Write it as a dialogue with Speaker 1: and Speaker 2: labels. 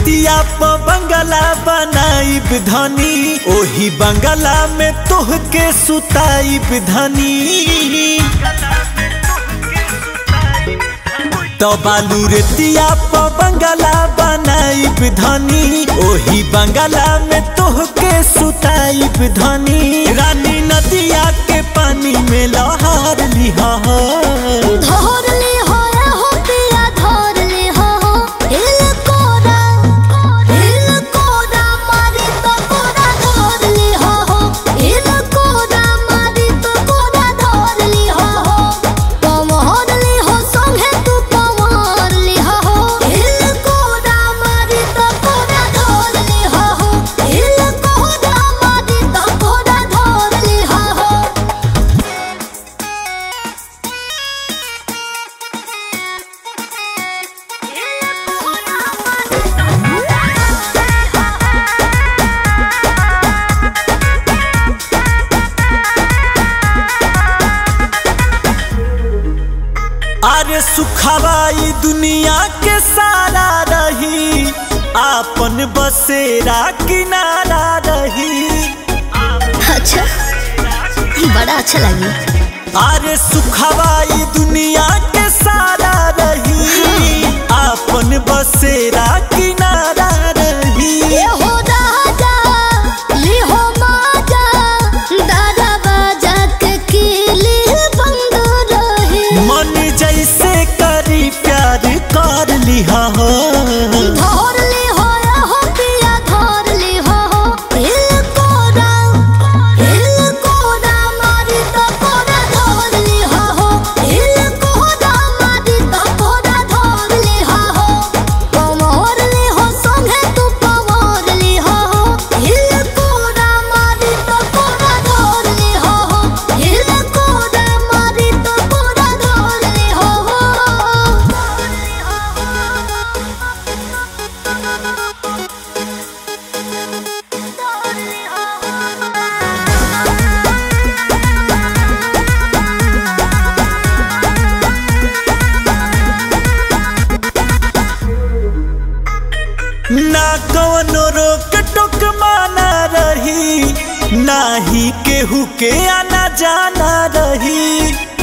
Speaker 1: रतिया प बंगला बनाइब धनी, ओही बंगला में तोहके सुताइब धनी। तो बालू रतिया प बंगला बनाइब धनी, ओही बंगला में तोहके सुताइब धनी। रानी नदिया के पानी में लहर लिहा अरे सुखवाई दुनिया के सारा रही, आपन बसेरा किनारा रही।
Speaker 2: अच्छा, बड़ा अच्छा लगी।
Speaker 1: अरे सुखवाई दुनिया के सारा रही, आपन बसेरा किनारा रही। मन जैसे करी प्यार कर लिहा हो,
Speaker 2: धर ली हो हो पिया धर ली हो, हिल कोरा मारी तो कोरा धर ली हो, हिल कोरा मारी तो कोरा धर ली हो, पमोर ली हो संगे तू पमोर ली हो, हिल कोरा मारी तो कोरा धर ली हो, हिल कोरा मारी तो कोरा धर ली हो।
Speaker 1: ना कवनो रोक टोक माना रही, ना ही केहू के आना जाना रही।